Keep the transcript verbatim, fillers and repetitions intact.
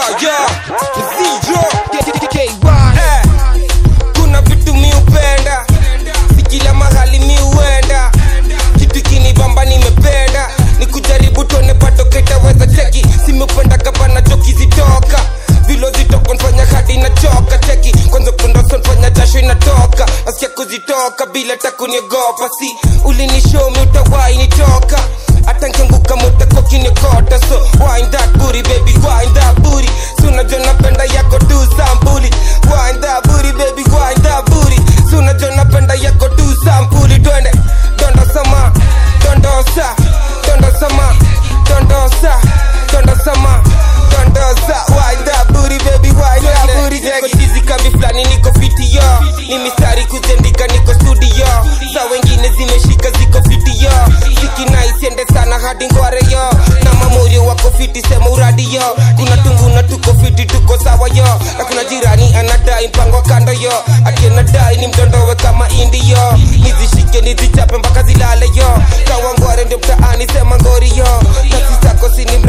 yeah, Zero K Y. Eh, kuna vitu mi upenda, si kila mahali mi uenda. Kitu kinibamba nimependa, ni kujaribu tuone pato ketaweza cheki. Simependa kapa na joki zitoka, vilo zitoko nfanya hadi na choka cheki. Kwanza kundoso nfanya jasho inatoka, nasikia kuzitoka bila takuniogopa. Si ulinishow mi utawai nitoka, hata nkianguka mutako kinikota. So wind that booty baby, wind that booty. Suna jona penda yako tu sampuli. Wind that booty baby, wind that booty. Suna jona penda yako tu sampuli. Twende, dondo sama, dondo sa, dondo sama, dondo sa, dondo sama, dondo sa. Wind that booty baby, wind that booty. Niko tizi kambi flani niko fiti yo, ni mistari kuzendika niko studio. Sa wengine zimeshika ziko fiti yo, siki na isiende sana hadi ngware yo. Na mamuri wako fiti sema uradi yo. Kuna tungu na tuko fiti tuko sawa yo. Na kuna jirani anadai mpango kando yo, ati anadai ni mtondowe kama indi yo. Nizishike nizichape mpaka zilale yo, kawa ngware ndio mtaani sema ngori yo. Kasi zako sini